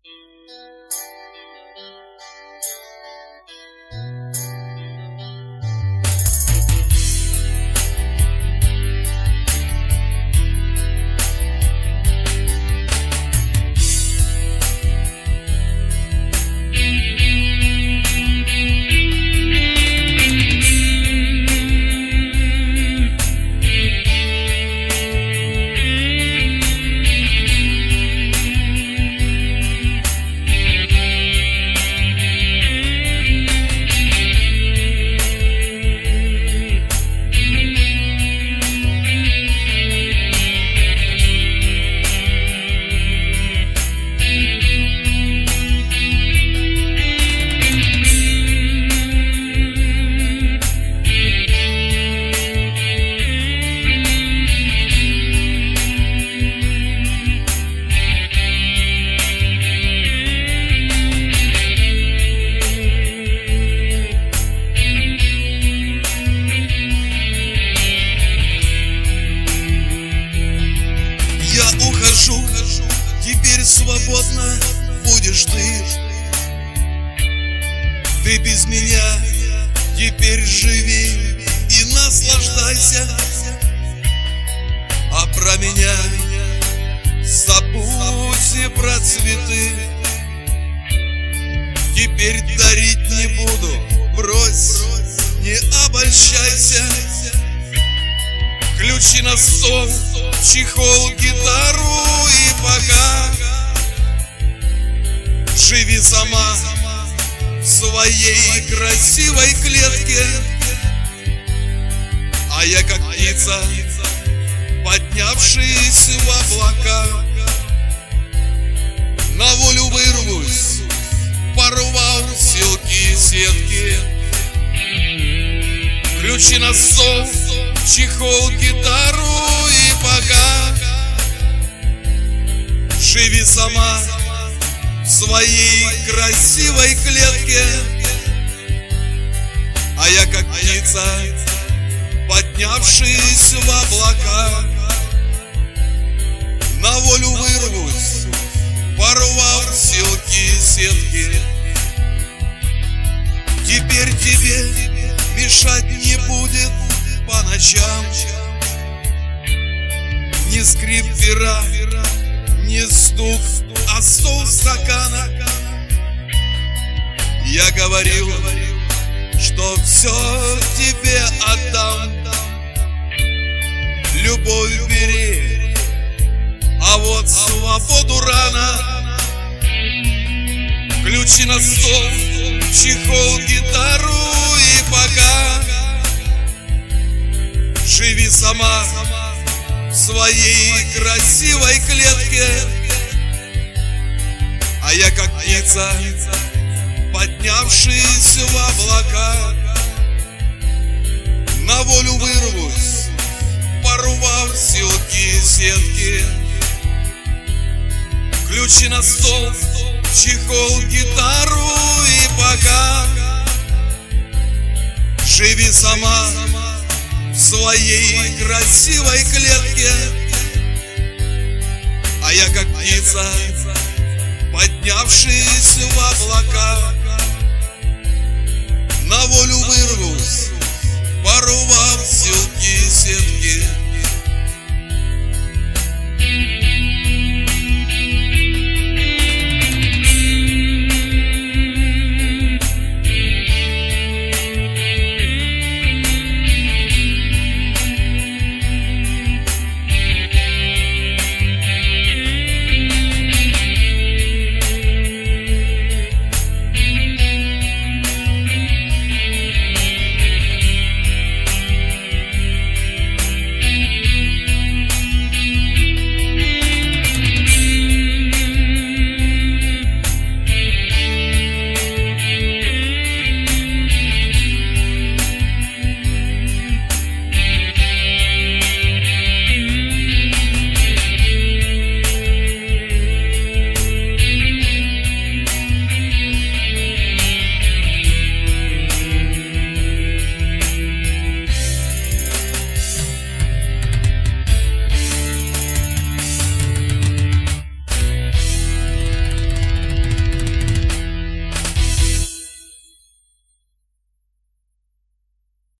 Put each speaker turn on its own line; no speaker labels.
Теперь свободно будешь ты. Ты без меня теперь живи и наслаждайся. А про меня забудь и про цветы. Теперь дарить не буду, брось, не обольщайся. Ключи на стол, чехол, гитару и пока живи сама в своей красивой клетке. А я как птица, поднявшись в облака, на волю вырвусь, порвав силки и сетки. Ключи на стол, чехол, гитару и пока живи сама в своей красивой клетке. А я как птица, поднявшись в облака, на волю вырвусь, порвав силки и сетки. Теперь тебе мешать не будет по ночам ни скрип пера, ни стук о стол стакана. Я говорил, что все тебе отдам, любовь бери, а вот свободу рано. Ключи на стол, чехол, гитару и пока живи сама в своей красивой клетке. А я как птица, поднявшись в облака, на волю вырвусь, порвав силки и сетки. Ключи на стол, чехол, гитару и пока живи сама в своей красивой клетке. А я как птица, поднявшись в облака, на волю вырвусь, порвав силки и сетки.